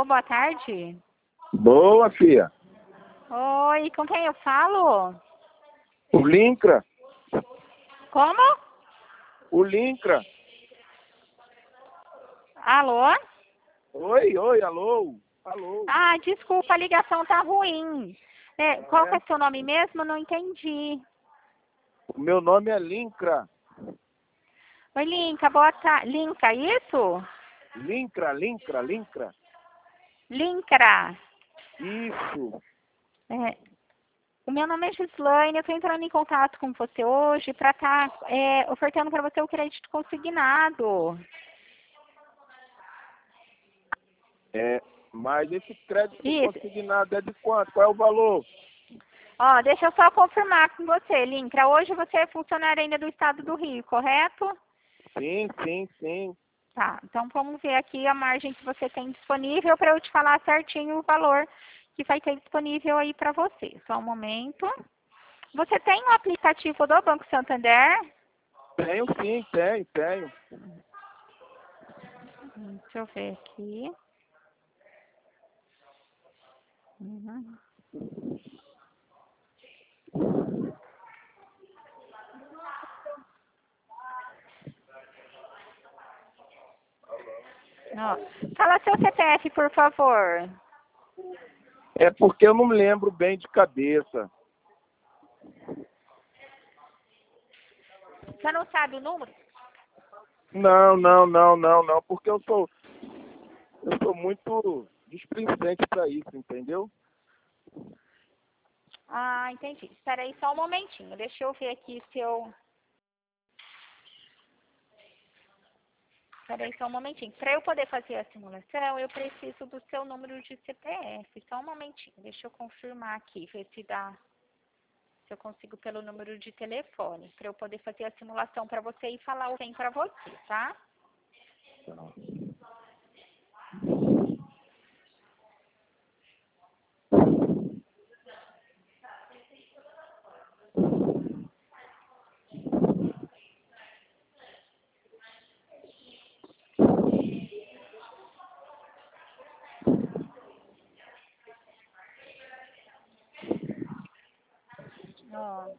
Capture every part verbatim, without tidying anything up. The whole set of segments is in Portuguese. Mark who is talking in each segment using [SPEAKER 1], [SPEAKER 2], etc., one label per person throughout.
[SPEAKER 1] boa tarde.
[SPEAKER 2] Boa, filha.
[SPEAKER 1] Oi, com quem eu falo?
[SPEAKER 2] O Lincra.
[SPEAKER 1] Como?
[SPEAKER 2] O Lincra.
[SPEAKER 1] Alô?
[SPEAKER 2] Oi, oi, alô. Alô.
[SPEAKER 1] Ah, desculpa, a ligação tá ruim. É, qual que
[SPEAKER 2] É?
[SPEAKER 1] é seu nome mesmo? Não entendi.
[SPEAKER 2] O meu nome é Lincra.
[SPEAKER 1] Oi, Linka, boa tarde. Linka, isso?
[SPEAKER 2] Lincra, Lincra, Lincra.
[SPEAKER 1] Linkra.
[SPEAKER 2] Isso.
[SPEAKER 1] É, o meu nome é Gislaine, eu estou entrando em contato com você hoje para estar tá, é, ofertando para você o crédito consignado.
[SPEAKER 2] É, mas esse crédito
[SPEAKER 1] Isso.
[SPEAKER 2] consignado é de quanto? Qual é o valor?
[SPEAKER 1] Ó, deixa eu só confirmar com você, Linkra. Hoje você é funcionário ainda do estado do Rio, correto?
[SPEAKER 2] Sim, sim, sim.
[SPEAKER 1] Tá, então vamos ver aqui a margem que você tem disponível para eu te falar certinho o valor que vai ter disponível aí para você. Só um momento. Você tem o aplicativo do Banco Santander?
[SPEAKER 2] Tenho sim, tenho, tenho.
[SPEAKER 1] Hum, Deixa eu ver aqui. Uhum. Ó, fala seu C P F, por favor.
[SPEAKER 2] É porque eu não me lembro bem de cabeça.
[SPEAKER 1] Você não sabe o número?
[SPEAKER 2] Não, não, não, não, não, porque eu sou, eu sou muito displicente para isso, entendeu?
[SPEAKER 1] Ah, entendi. Espera aí só um momentinho. Deixa eu ver aqui se eu... Espera aí só um momentinho. Para eu poder fazer a simulação, eu preciso do seu número de C P F. Só um momentinho. Deixa eu confirmar aqui, ver se dá... Se eu consigo pelo número de telefone. Para eu poder fazer a simulação para você e falar o bem para você, tá? Ó.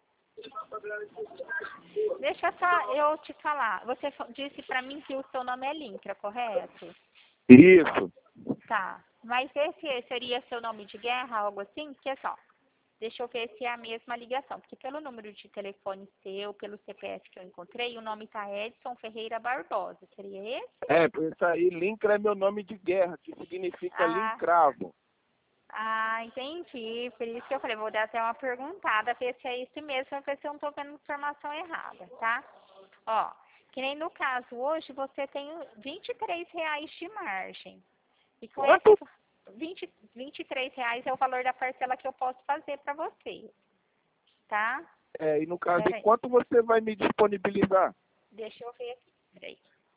[SPEAKER 1] Deixa só eu te falar. Você fa- disse para mim que o seu nome é Linkra, correto?
[SPEAKER 2] Isso.
[SPEAKER 1] Tá. Mas esse seria seu nome de guerra, algo assim? Porque só. Deixa eu ver se é a mesma ligação. Porque pelo número de telefone seu, pelo C P F que eu encontrei, o nome tá Edson Ferreira Barbosa. Seria esse?
[SPEAKER 2] É, por isso aí, Lincra é meu nome de guerra, que significa
[SPEAKER 1] Ah,
[SPEAKER 2] lincravo.
[SPEAKER 1] ah, entendi. Por isso que eu falei, vou dar até uma perguntada, ver se é isso mesmo, ver se eu não tô vendo informação errada, tá? Ó, que nem no caso hoje, você tem vinte e três reais de margem. E com esse
[SPEAKER 2] Quanto?
[SPEAKER 1] vinte, vinte e três reais é o valor da parcela que eu posso fazer para você, tá?
[SPEAKER 2] É, e no caso, de
[SPEAKER 1] Peraí,
[SPEAKER 2] quanto você vai me disponibilizar?
[SPEAKER 1] deixa eu ver aqui, peraí.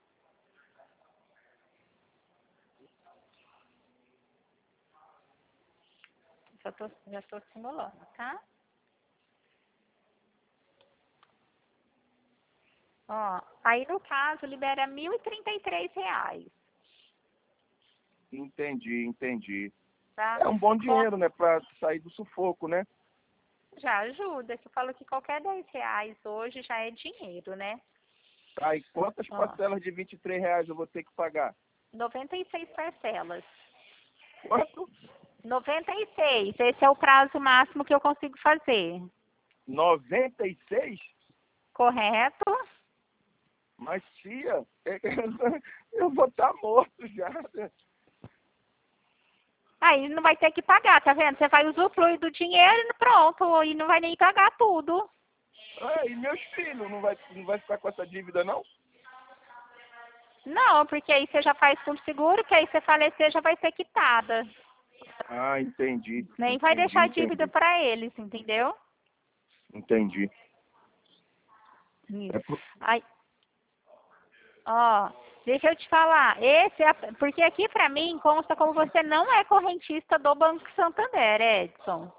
[SPEAKER 1] Já tô, já tô simulando, tá? Ó, aí no caso libera mil e trinta e três reais,
[SPEAKER 2] Entendi, entendi.
[SPEAKER 1] tá?
[SPEAKER 2] É um bom
[SPEAKER 1] Com,
[SPEAKER 2] dinheiro, né, pra sair do sufoco, né?
[SPEAKER 1] já ajuda, que eu falo que qualquer dez reais hoje já é dinheiro, né?
[SPEAKER 2] Tá, e quantas
[SPEAKER 1] Ó,
[SPEAKER 2] parcelas de vinte e três reais eu vou ter que pagar?
[SPEAKER 1] noventa e seis parcelas.
[SPEAKER 2] Quanto?
[SPEAKER 1] noventa e seis, esse é o prazo máximo que eu consigo fazer.
[SPEAKER 2] noventa e seis?
[SPEAKER 1] Correto?
[SPEAKER 2] Mas, tia, eu vou estar morto já.
[SPEAKER 1] Aí não vai ter que pagar, tá vendo? Você vai usufruir do dinheiro e pronto, e não vai nem pagar tudo.
[SPEAKER 2] Ah, e meus filhos, não vai, não vai ficar com essa dívida, não?
[SPEAKER 1] Não, porque aí você já faz com seguro, que aí você falecer já vai ser quitada.
[SPEAKER 2] Ah, entendi.
[SPEAKER 1] Nem vai
[SPEAKER 2] Entendi,
[SPEAKER 1] deixar dívida
[SPEAKER 2] entendi.
[SPEAKER 1] para eles, entendeu?
[SPEAKER 2] Entendi.
[SPEAKER 1] Isso.
[SPEAKER 2] É por...
[SPEAKER 1] Aí, ó, deixa eu te falar, esse é, porque aqui pra mim consta como você não é correntista do Banco Santander, Edson.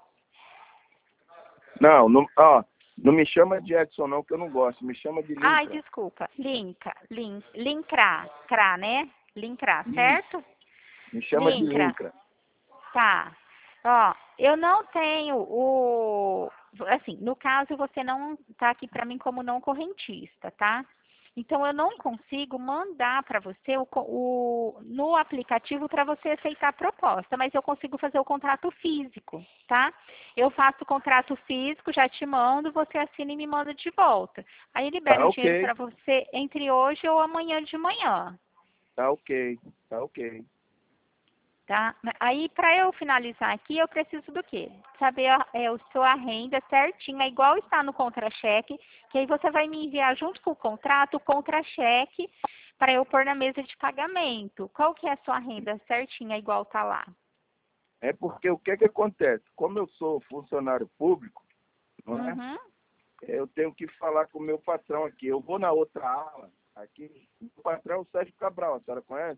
[SPEAKER 2] Não, não, ó, não me chama de Edson não, que eu não gosto. Me chama de
[SPEAKER 1] Ai,
[SPEAKER 2] Lincra.
[SPEAKER 1] desculpa, Linka, Lin, Lincra, Cra, né? Lincra,
[SPEAKER 2] Isso,
[SPEAKER 1] certo?
[SPEAKER 2] Me chama de
[SPEAKER 1] Lincra.
[SPEAKER 2] Lincra.
[SPEAKER 1] Tá. Ó, eu não tenho o... Assim, no caso, você não tá aqui para mim como não correntista, tá? Então, eu não consigo mandar para você o, o, no aplicativo para você aceitar a proposta, mas eu consigo fazer o contrato físico, tá? Eu faço o contrato físico, já te mando, você assina e me manda de volta. Aí libera
[SPEAKER 2] Tá
[SPEAKER 1] o dinheiro
[SPEAKER 2] ok.
[SPEAKER 1] para você entre hoje ou amanhã de manhã.
[SPEAKER 2] Tá ok. Tá ok.
[SPEAKER 1] Tá? Aí, para eu finalizar aqui, eu preciso do quê? Saber a, é, a sua renda certinha, igual está no contra-cheque, que aí você vai me enviar junto com o contrato, o contra-cheque, para eu pôr na mesa de pagamento. Qual que é a sua renda certinha, igual tá lá?
[SPEAKER 2] É porque o que que acontece? Como eu sou funcionário público, não é?
[SPEAKER 1] Uhum.
[SPEAKER 2] Eu tenho que falar com o meu patrão aqui. Eu vou na outra ala, aqui, o patrão é o Sérgio Cabral, a senhora conhece?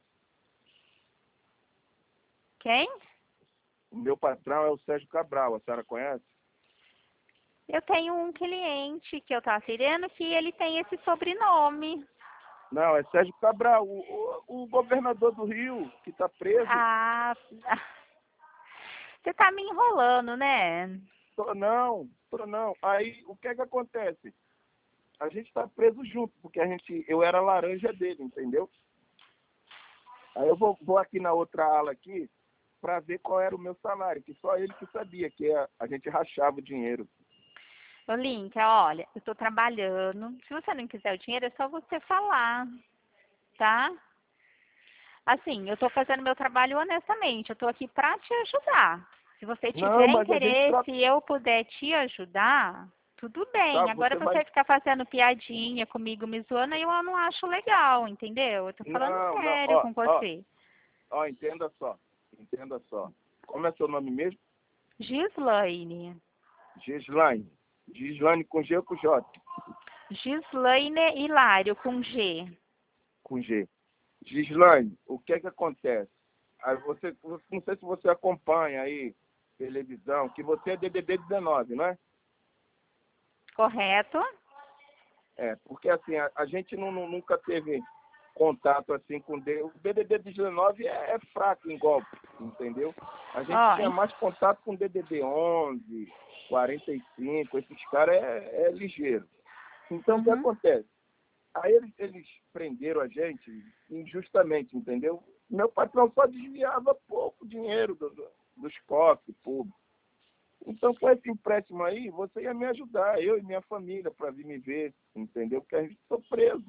[SPEAKER 1] Quem?
[SPEAKER 2] O meu patrão é o Sérgio Cabral, a senhora conhece?
[SPEAKER 1] Eu tenho um cliente que eu estou atendendo que ele tem esse sobrenome.
[SPEAKER 2] Não, é Sérgio Cabral, o, o, o governador do Rio, que está preso.
[SPEAKER 1] Ah, você tá me enrolando, né?
[SPEAKER 2] Tô, não, tô não. Aí, o que é que acontece? A gente está preso junto, porque a gente, eu era laranja dele, entendeu? Aí eu vou, vou aqui na outra ala aqui para ver qual era o meu salário, que só ele que sabia, que a, a gente rachava o dinheiro.
[SPEAKER 1] Ô, Linka, olha, eu estou trabalhando. Se você não quiser o dinheiro, é só você falar, tá? Assim, eu estou fazendo meu trabalho honestamente. Eu estou aqui para te ajudar. Se você
[SPEAKER 2] Não,
[SPEAKER 1] tiver
[SPEAKER 2] mas a gente tra...
[SPEAKER 1] interesse e eu puder te ajudar, tudo
[SPEAKER 2] tá,
[SPEAKER 1] bem. Agora
[SPEAKER 2] você vai...
[SPEAKER 1] você ficar fazendo piadinha comigo, me zoando, aí eu não acho legal, entendeu? Eu tô falando
[SPEAKER 2] Não, não,
[SPEAKER 1] sério
[SPEAKER 2] ó,
[SPEAKER 1] com
[SPEAKER 2] ó,
[SPEAKER 1] você.
[SPEAKER 2] ó, entenda só, entenda só. Como é seu nome mesmo?
[SPEAKER 1] Gislaine.
[SPEAKER 2] Gislaine. Gislaine com G ou com J?
[SPEAKER 1] Gislaine Hilário, com G.
[SPEAKER 2] Com G. Gislaine, o que é que acontece? Aí você, não sei se você acompanha aí televisão, que você é D D D dezenove, não é?
[SPEAKER 1] Correto?
[SPEAKER 2] É, porque assim, a, a gente não, não- nunca teve contato assim com o D- o D D D dezenove é, é fraco em golpe, entendeu? A gente
[SPEAKER 1] Ó,
[SPEAKER 2] tinha mais contato com D D D onze, quarenta e cinco, esses caras é, é ligeiro. Então, o que
[SPEAKER 1] uhum.
[SPEAKER 2] acontece? Aí eles, eles prenderam a gente injustamente, entendeu? Meu patrão só desviava pouco dinheiro do, do, dos cofres públicos. Então, com esse empréstimo aí, você ia me ajudar, eu e minha família, para vir me ver, entendeu? Porque a gente está preso.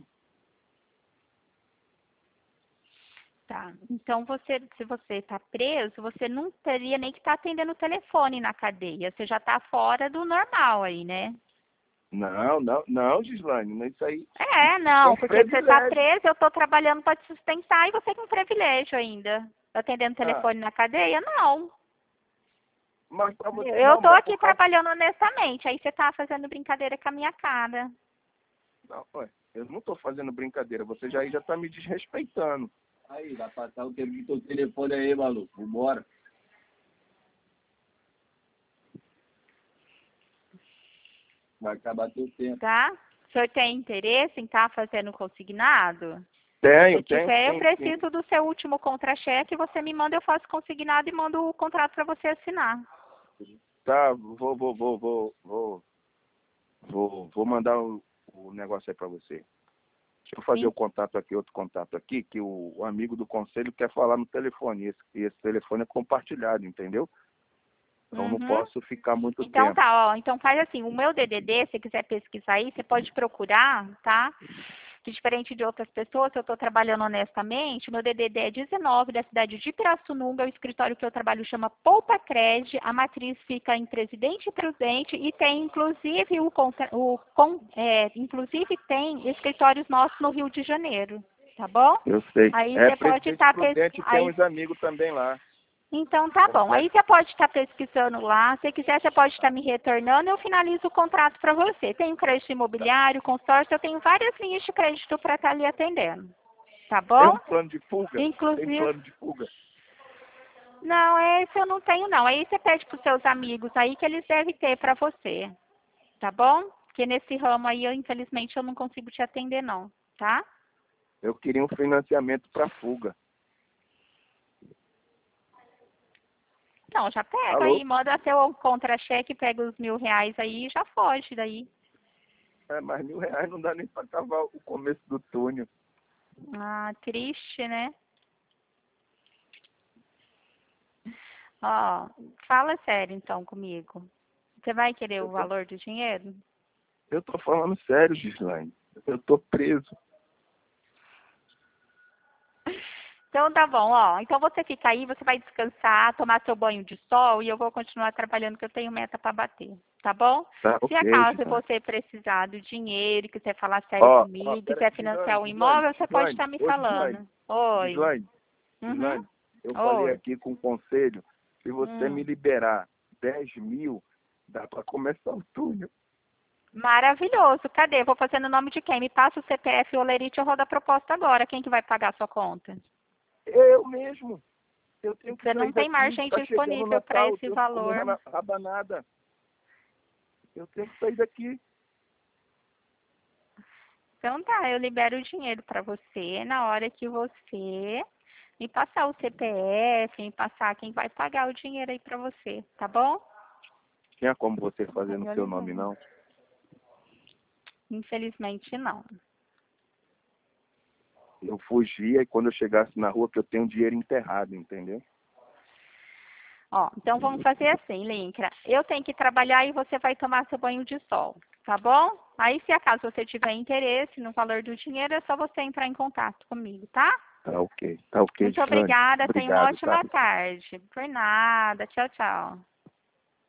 [SPEAKER 1] Tá. Então, você, se você está preso, você não teria nem que estar atendendo o telefone na cadeia. Você já está fora do normal aí, né?
[SPEAKER 2] Não, não, não, Gislaine, não, isso aí
[SPEAKER 1] É,
[SPEAKER 2] é
[SPEAKER 1] não,
[SPEAKER 2] um
[SPEAKER 1] porque você está
[SPEAKER 2] privilégio.
[SPEAKER 1] preso, eu estou trabalhando para te sustentar e você tem um privilégio ainda. Atendendo o
[SPEAKER 2] Ah,
[SPEAKER 1] telefone na cadeia? Não.
[SPEAKER 2] mas para você,
[SPEAKER 1] Eu
[SPEAKER 2] não,
[SPEAKER 1] estou
[SPEAKER 2] mas
[SPEAKER 1] aqui
[SPEAKER 2] por causa...
[SPEAKER 1] trabalhando honestamente, aí você está fazendo brincadeira com a minha cara.
[SPEAKER 2] Não, ué, eu não estou fazendo brincadeira, você já aí já está me desrespeitando.
[SPEAKER 3] Aí, vai passar o tempo do teu telefone aí, maluco. Vambora. Vai acabar teu tempo.
[SPEAKER 1] Tá? O senhor tem interesse em estar fazendo consignado?
[SPEAKER 2] Tenho,
[SPEAKER 1] Se
[SPEAKER 2] tenho
[SPEAKER 1] tiver, eu
[SPEAKER 2] sim, sim.
[SPEAKER 1] preciso do seu último contra-cheque, você me manda, eu faço consignado e mando o contrato para você assinar.
[SPEAKER 2] Tá, vou, vou, vou, vou, vou, vou, vou mandar o, o negócio aí para você. Deixa eu fazer
[SPEAKER 1] Sim.
[SPEAKER 2] o contato aqui, outro contato aqui, que o, o amigo do conselho quer falar no telefone. E esse, e esse telefone é compartilhado, entendeu? Então não
[SPEAKER 1] Uhum.
[SPEAKER 2] posso ficar muito
[SPEAKER 1] Então
[SPEAKER 2] tempo.
[SPEAKER 1] tá, ó. Então faz assim, o meu D D D, se você quiser pesquisar aí, você pode procurar, tá? Que diferente de outras pessoas, eu estou trabalhando honestamente, o meu D D D é dezenove, da cidade de Pirassununga, o escritório que eu trabalho chama Poupa Cred, a matriz fica em Presidente Prudente e tem inclusive o, contra- o com, é, inclusive tem escritórios nossos no Rio de Janeiro, tá bom?
[SPEAKER 2] Eu sei.
[SPEAKER 1] Aí
[SPEAKER 2] É,
[SPEAKER 1] você pode
[SPEAKER 2] Presidente
[SPEAKER 1] estar
[SPEAKER 2] Prudente tem uns amigos também lá.
[SPEAKER 1] então tá bom. Aí
[SPEAKER 2] Complexo.
[SPEAKER 1] você pode estar pesquisando lá. Se quiser, você pode estar me retornando. Eu finalizo o contrato para você. Tenho crédito imobiliário, consórcio, eu tenho várias linhas de crédito para estar lhe atendendo. Tá
[SPEAKER 2] Tem
[SPEAKER 1] bom?
[SPEAKER 2] um plano de fuga? Tem
[SPEAKER 1] Inclusive.
[SPEAKER 2] plano de fuga?
[SPEAKER 1] Não, esse eu não tenho não. Aí você pede para os seus amigos aí que eles devem ter para você. Tá bom? Porque nesse ramo aí, eu, infelizmente, eu não consigo te atender não. Tá?
[SPEAKER 2] Eu queria um financiamento para fuga.
[SPEAKER 1] Não, já pega
[SPEAKER 2] Alô?
[SPEAKER 1] aí, manda seu contra-cheque, pega os mil reais aí e já foge daí.
[SPEAKER 2] É, mas mil reais não dá nem para cavar o começo do túnel.
[SPEAKER 1] Ah, triste, né? Ó, fala sério então comigo. Você vai querer
[SPEAKER 2] Eu
[SPEAKER 1] o
[SPEAKER 2] tô,
[SPEAKER 1] valor do dinheiro?
[SPEAKER 2] eu tô falando sério, Gislaine. Eu tô preso.
[SPEAKER 1] Então tá bom, ó. Então você fica aí, você vai descansar, tomar seu banho de sol e eu vou continuar trabalhando que eu tenho meta para bater, tá bom?
[SPEAKER 2] Tá,
[SPEAKER 1] Se
[SPEAKER 2] ok,
[SPEAKER 1] acaso
[SPEAKER 2] Gislaine.
[SPEAKER 1] você precisar do dinheiro, quiser falar sério
[SPEAKER 2] Ó, ó,
[SPEAKER 1] comigo,
[SPEAKER 2] pera,
[SPEAKER 1] quiser financiar
[SPEAKER 2] Gislaine,
[SPEAKER 1] um
[SPEAKER 2] Gislaine,
[SPEAKER 1] imóvel, você pode
[SPEAKER 2] Gislaine,
[SPEAKER 1] estar me
[SPEAKER 2] ô Gislaine,
[SPEAKER 1] falando. Oi.
[SPEAKER 2] Gislaine,
[SPEAKER 1] Uhum.
[SPEAKER 2] Gislaine, eu falei
[SPEAKER 1] Oi.
[SPEAKER 2] aqui com o conselho, se você me
[SPEAKER 1] Hum.
[SPEAKER 2] liberar dez mil, dá para começar o túnel.
[SPEAKER 1] Maravilhoso. Cadê? Vou fazer no nome de quem? Me passa o C P F e o Olerite, eu rodo a proposta agora. Quem que vai pagar a sua conta?
[SPEAKER 2] Eu mesmo. Eu tenho que
[SPEAKER 1] Você
[SPEAKER 2] sair
[SPEAKER 1] não tem
[SPEAKER 2] daqui,
[SPEAKER 1] margem
[SPEAKER 2] tá chegando o
[SPEAKER 1] disponível para
[SPEAKER 2] Natal, eu
[SPEAKER 1] esse
[SPEAKER 2] tenho que comer
[SPEAKER 1] valor.
[SPEAKER 2] rana- rabanada. Eu tenho que sair daqui.
[SPEAKER 1] Então tá, eu libero o dinheiro para você na hora que você me passar o C P F, me passar quem vai pagar o dinheiro aí para você, tá bom?
[SPEAKER 2] Tinha como você fazer no
[SPEAKER 1] Eu
[SPEAKER 2] seu nome,
[SPEAKER 1] libero.
[SPEAKER 2] não?
[SPEAKER 1] Infelizmente não.
[SPEAKER 2] Eu fugia e quando eu chegasse na rua que eu tenho dinheiro enterrado, entendeu?
[SPEAKER 1] Ó, então vamos fazer assim, Lincra. Eu tenho que trabalhar e você vai tomar seu banho de sol, tá bom? Aí, se acaso você tiver interesse no valor do dinheiro, é só você entrar em contato comigo, tá?
[SPEAKER 2] Tá ok, tá ok,
[SPEAKER 1] Muito
[SPEAKER 2] Gislaine.
[SPEAKER 1] obrigada, tenha uma
[SPEAKER 2] Obrigado, tá?
[SPEAKER 1] ótima tarde. Por nada, tchau, tchau.